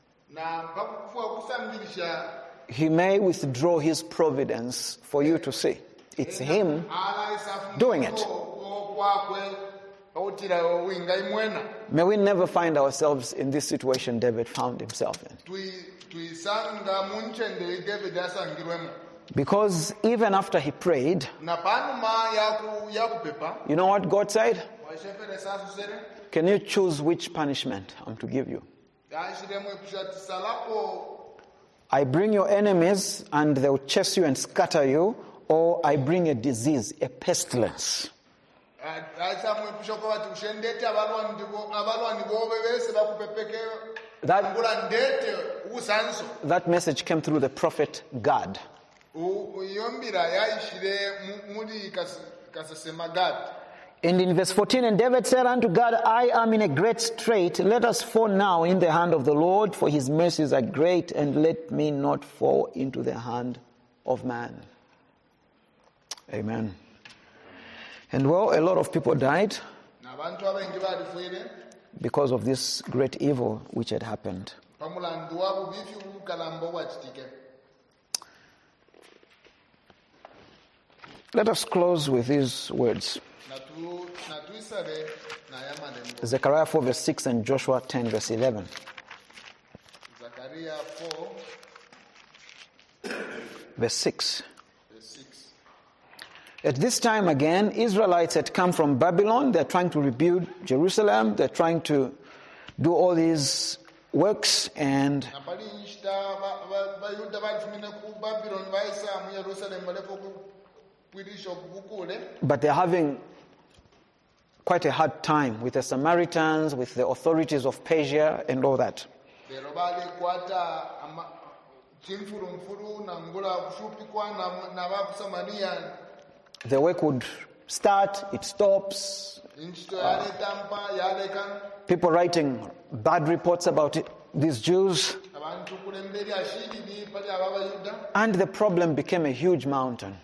[SPEAKER 1] He may withdraw His providence for you to see. It's Him doing it. May we never find ourselves in this situation David found himself in. Because even after he prayed,
[SPEAKER 2] na panuma yakupepa
[SPEAKER 1] you know what God said?
[SPEAKER 2] washepere sasusere
[SPEAKER 1] Can you choose which punishment I'm to give you?
[SPEAKER 2] yashiremwe kushatisalapo
[SPEAKER 1] I bring your enemies and they'll chase you and scatter you, or I bring a disease, a pestilence.
[SPEAKER 2] achamwe kushoko vati ushendete abalwani bobe bese bakupepeke ngula ndete usanso.
[SPEAKER 1] That message came through the prophet Gad.
[SPEAKER 2] Yombira yaishire muri kasasema Gad.
[SPEAKER 1] And in verse 14, and David said unto God, I am in a great strait. Let us fall now in the hand of the Lord, for his mercies are great, and let me not fall into the hand of man. Amen. And well, a lot of people died because of this great evil which had happened. Let us close with these words. Zechariah 4 verse 6 and Joshua 10 verse 11.
[SPEAKER 2] Zechariah 4
[SPEAKER 1] verse 6. At this time again, Israelites had come from Babylon. They're trying to rebuild Jerusalem. They're trying to do all these works, and but they're having quite a hard time with the Samaritans, with the authorities of Persia, and all that. The work would start, it stops. People writing bad reports about these Jews. And the problem became a huge mountain.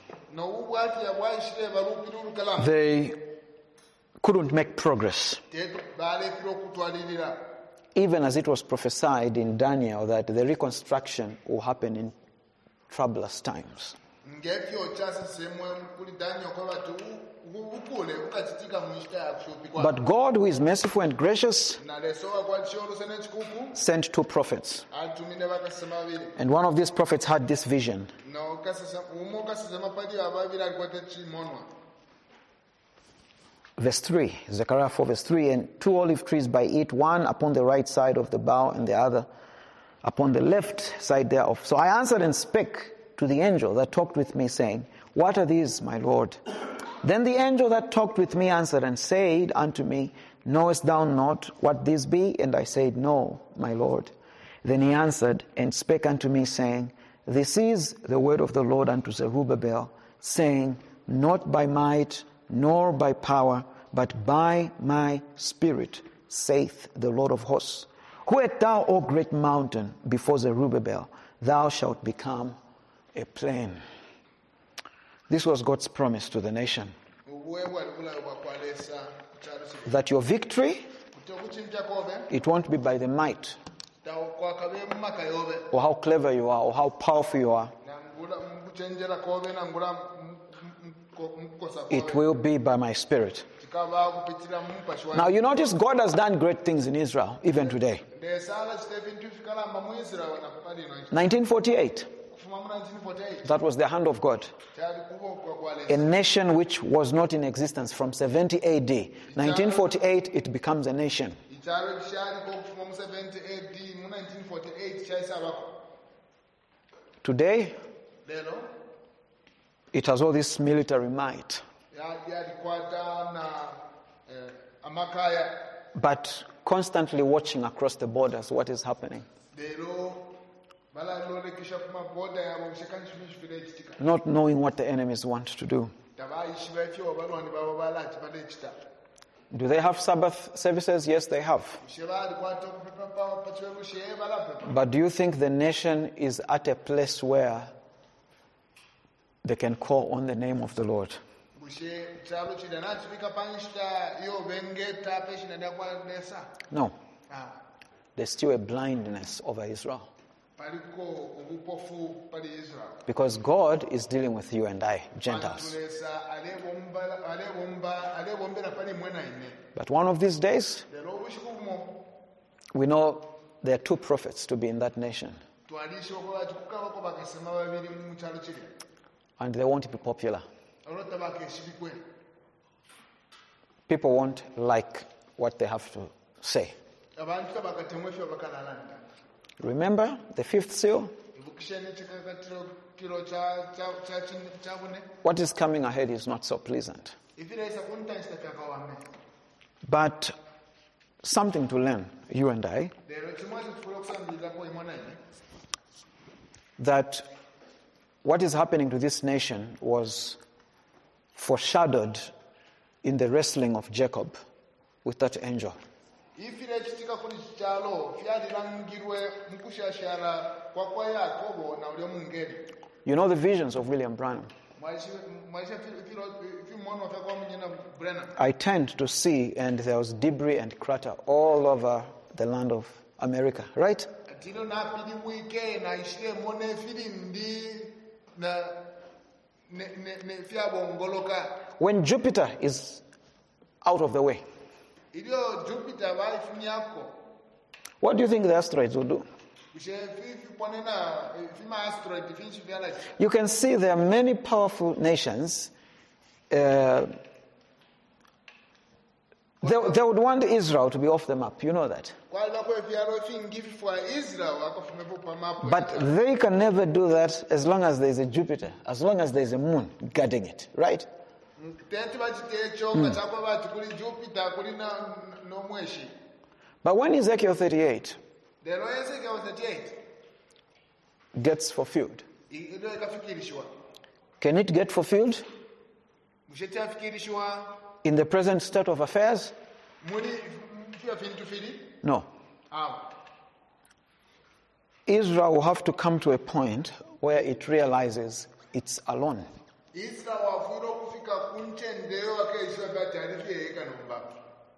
[SPEAKER 1] They couldn't make progress. Even as it was prophesied in Daniel that the reconstruction will happen in troublous times. But God, who is merciful and gracious, sent 2 prophets. And one of these prophets had this vision. Verse 3, Zechariah 4 verse 3, and 2 olive trees by it, one upon the right side of the bow and the other upon the left side thereof. So I answered and spake to the angel that talked with me, saying, What are these, my Lord? Then the angel that talked with me answered and said unto me, Knowest thou not what these be? And I said, No, my Lord. Then he answered and spake unto me, saying, This is the word of the Lord unto Zerubbabel, saying, Not by might, nor by power, but by my spirit, saith the Lord of hosts. Who art thou, O great mountain, before Zerubbabel? Thou shalt become a plain. This was God's promise to the nation. That your victory, it won't be by the might, or how clever you are, or how powerful you are. It will be by my spirit. Now you notice God has done great things in Israel, even today. 1948. That was the hand of God. A nation which was not in existence from 70 AD. 1948, it becomes a nation. Today, it has all this military might. But constantly watching across the borders what is happening. Not knowing what the enemies want to do. Do they have Sabbath services? Yes, they have. But do you think the nation is at a place where they can call on the name of the Lord? No. There's still a blindness over Israel. Because God is dealing with you and I, Gentiles. But one of these days, we know there are 2 prophets to be in that nation. and they won't be popular.
[SPEAKER 2] olwotabaka ekibikwe
[SPEAKER 1] People won't like what they have to say.
[SPEAKER 2] abantu tabakatemwa efyo bakalalanda
[SPEAKER 1] Remember the fifth seal?
[SPEAKER 2] ibukishe n'ekikakatiro kya bune
[SPEAKER 1] What is coming ahead is not so pleasant.
[SPEAKER 2] evireisa kuntanyisa kyakawame
[SPEAKER 1] But something to learn, you and I,
[SPEAKER 2] leero kimwe kitufuula okusambirirako imwe naye
[SPEAKER 1] that what is happening to this nation was foreshadowed in the wrestling of Jacob with that angel.
[SPEAKER 2] ifire ekitika kuli kikyalo fyalirangirwe mu kushashara kwa yakobo na uli omungeri
[SPEAKER 1] You know the visions of William Branham.
[SPEAKER 2] mwaisha fimona ofyakwa munyina Brenham
[SPEAKER 1] I tend to see, and there was debris and crater all over the land of America, right?
[SPEAKER 2] atino napili bwike naishiremo nefirindi na fyabongoloka
[SPEAKER 1] When Jupiter is out of the way,
[SPEAKER 2] ilio Jupiter balifumyako
[SPEAKER 1] what do you think the asteroids will do?
[SPEAKER 2] kushe fiponena fima asteroid finchi vyalaki
[SPEAKER 1] You can see there are many powerful nations. They would want Israel to be off the map. You know that.
[SPEAKER 2] kwalibako evyalo fingi fifwa Israel akafumepo pamapo
[SPEAKER 1] But they can never do that as long as there is a Jupiter, as long as there is a moon guarding it, right?
[SPEAKER 2] tenti bachitecho ngachakwa bati kuli Jupiter kuli nomweshi
[SPEAKER 1] But when Ezekiel 38
[SPEAKER 2] lero Ezekiel 38
[SPEAKER 1] gets fulfilled,
[SPEAKER 2] ilo ikafikirishwa
[SPEAKER 1] can it get fulfilled
[SPEAKER 2] mushetafikirishwa
[SPEAKER 1] in the present state of affairs?
[SPEAKER 2] muli fya fintu fili
[SPEAKER 1] No.
[SPEAKER 2] awo
[SPEAKER 1] Israel will have to come to a point where it realizes it's alone.
[SPEAKER 2] Israel wafuira okufika kunchendeyo wakeishwa bati alifyeyeka nombapo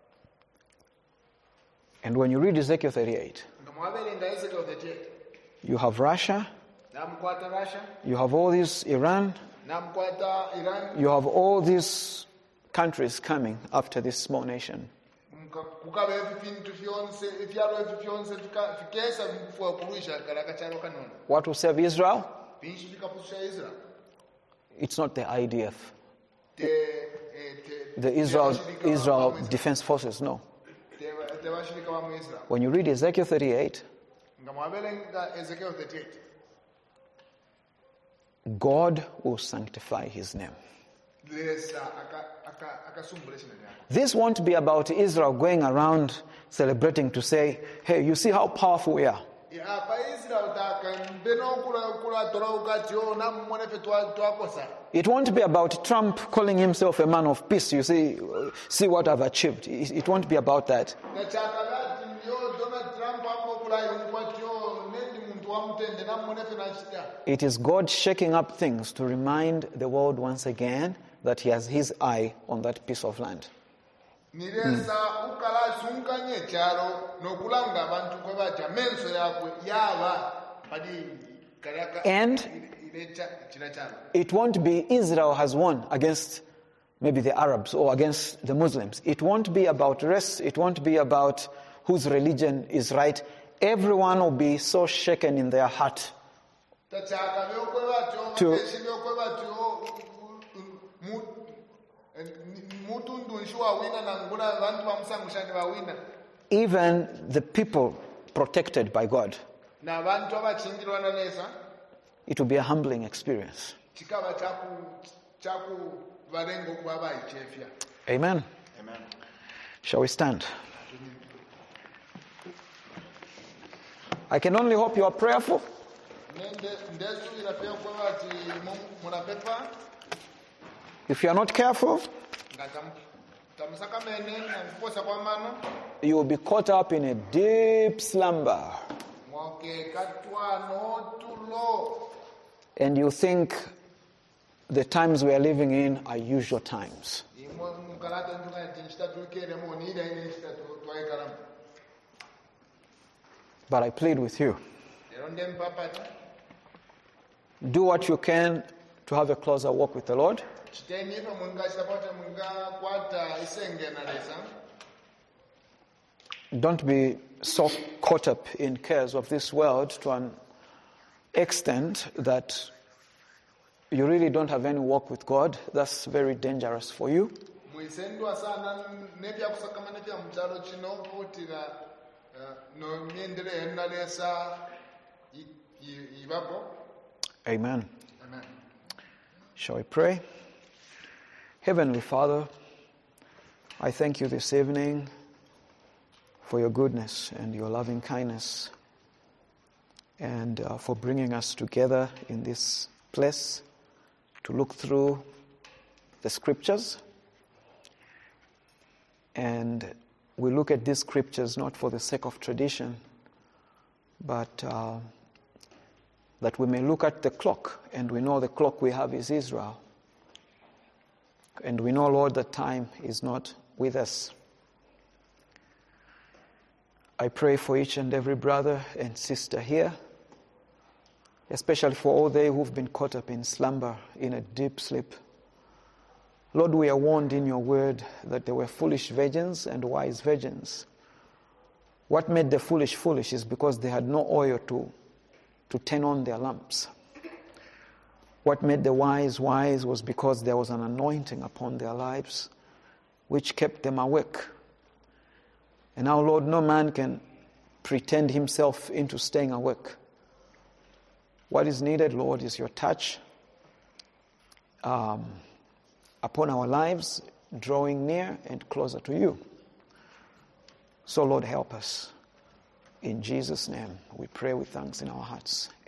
[SPEAKER 1] And when you read Ezekiel 38,
[SPEAKER 2] ngamwabelenga Ezekiel 38
[SPEAKER 1] you have Russia,
[SPEAKER 2] namkwata Russia
[SPEAKER 1] you have all these Iran,
[SPEAKER 2] namkwata Iran
[SPEAKER 1] you have all these countries coming after this small nation.
[SPEAKER 2] kukaba ebintu fyonse ebyalo ebyo byonse fikesa bifwa kulisha kalaka chalo kanona
[SPEAKER 1] What will save Israel?
[SPEAKER 2] binshi bikapusha Israel
[SPEAKER 1] It's not the IDF,
[SPEAKER 2] the
[SPEAKER 1] the Israel Defense Forces, no.
[SPEAKER 2] bashirika ba mu Israel
[SPEAKER 1] When you read Ezekiel 38,
[SPEAKER 2] ngamwabelenga Ezekiel 38
[SPEAKER 1] God will sanctify his name.
[SPEAKER 2] lesa akasumbule chino lyako
[SPEAKER 1] This won't be about Israel going around celebrating to say, hey, you see how powerful we are.
[SPEAKER 2] apa Israel takambeno kula tola ukati ona mmone fe twakosa
[SPEAKER 1] It won't be about Trump calling himself a man of peace. You see what I've achieved. It won't be about that.
[SPEAKER 2] na chakalati yo Donald Trump akokula yokwatyo nendi muntu wamutende nammone fe nachita
[SPEAKER 1] It is God shaking up things to remind the world once again that he has his eye on that piece of land.
[SPEAKER 2] niresa ukala sunkanye charo nokulanga abantu kwe batya menso yakwe yaba padi kaliaka
[SPEAKER 1] And
[SPEAKER 2] ilecha china charo
[SPEAKER 1] it won't be Israel has won against maybe the Arabs or against the Muslims. It won't be about race. It won't be about whose religion is right. Everyone will be so shaken in their heart
[SPEAKER 2] tachaka byokwe batyo
[SPEAKER 1] To-
[SPEAKER 2] byokwe batyo mutundu nshwa wina nanguna abantu bamusangushani bawina
[SPEAKER 1] even the people protected by God.
[SPEAKER 2] na abantu abachingirwa na nesa
[SPEAKER 1] It will be a humbling experience.
[SPEAKER 2] chikaba chaku varengo kuba baichefya
[SPEAKER 1] Amen.
[SPEAKER 2] amen
[SPEAKER 1] Shall we stand? I can only hope you are prayerful.
[SPEAKER 2] nende ndesuira pia kwa bati munapepa
[SPEAKER 1] If you are not careful,
[SPEAKER 2] tamusaka mene na kuposa kwa mano
[SPEAKER 1] you will be caught up in a deep slumber.
[SPEAKER 2] mwoke katwa no tulo
[SPEAKER 1] And you think the times we are living in are usual times.
[SPEAKER 2] imwe mukalata ndunga tinchita tukere mo ni ida ine chita twaikala
[SPEAKER 1] But I plead with you,
[SPEAKER 2] lero ndempapati
[SPEAKER 1] do what you can to have a closer walk with the Lord.
[SPEAKER 2] chiteni ife munga chitapata munga kwata isenge na lesa
[SPEAKER 1] Don't be so caught up in cares of this world to an extent that you really don't have any walk with God, that's very dangerous for you.
[SPEAKER 2] muisendwa sana nebyakusakama nebya mukyalo kino kuutira nomyendere ennalesa ibako.
[SPEAKER 1] Amen.
[SPEAKER 2] Amen.
[SPEAKER 1] Shall we pray? Heavenly Father, I thank you this evening for your goodness and your loving kindness, and for bringing us together in this place to look through the scriptures. And we look at these scriptures not for the sake of tradition, but that we may look at the clock, and we know the clock we have is Israel. And we know, Lord, that time is not with us. I pray for each and every brother and sister here, especially for all they who've been caught up in slumber, in a deep sleep. Lord, we are warned in your word that there were foolish virgins and wise virgins. What made the foolish foolish is because they had no oil to turn on their lamps. What made the wise wise was because there was an anointing upon their lives which kept them awake. And now, Lord, no man can pretend himself into staying awake. What is needed, Lord, is your touch upon our lives, drawing near and closer to you. So, Lord, help us. In Jesus' name, we pray with thanks in our hearts.